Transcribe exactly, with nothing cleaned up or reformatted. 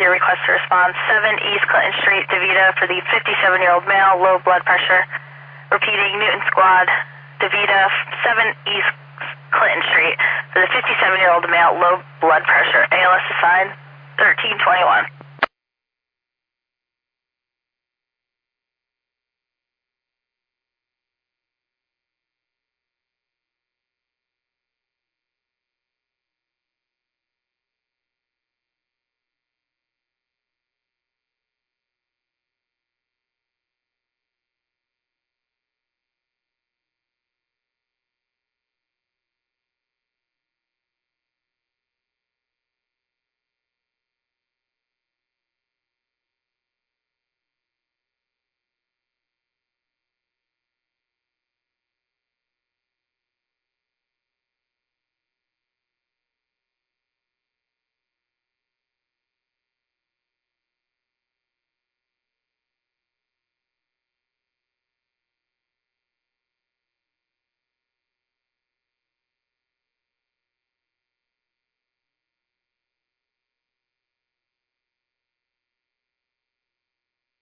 with your request to respond. seven East Clinton Street, DeVita, for the fifty-seven-year-old male, low blood pressure. Repeating, Newton Squad, DeVita, seven East Clinton Street, for the fifty-seven-year-old male, low blood pressure. A L S assigned thirteen twenty-one.